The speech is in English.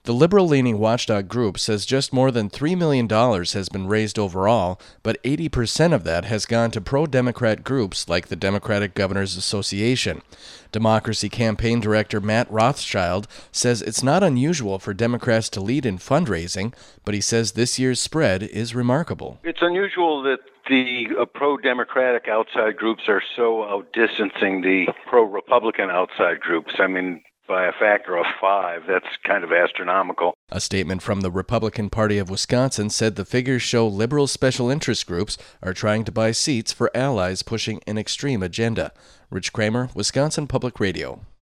The liberal-leaning watchdog group says just more than $3 million has been raised overall, but 80% of that has gone to pro-Democrat groups like the Democratic Governors Association. Democracy Campaign Director Matt Rothschild says it's not unusual for Democrats to lead in fundraising, but he says this year's spread is remarkable. It's unusual that the pro-Democratic outside groups are so outdistancing the pro-Republican outside groups. I mean, by a factor of 5. That's kind of astronomical. A statement from the Republican Party of Wisconsin said the figures show liberal special interest groups are trying to buy seats for allies pushing an extreme agenda. Rich Kramer, Wisconsin Public Radio.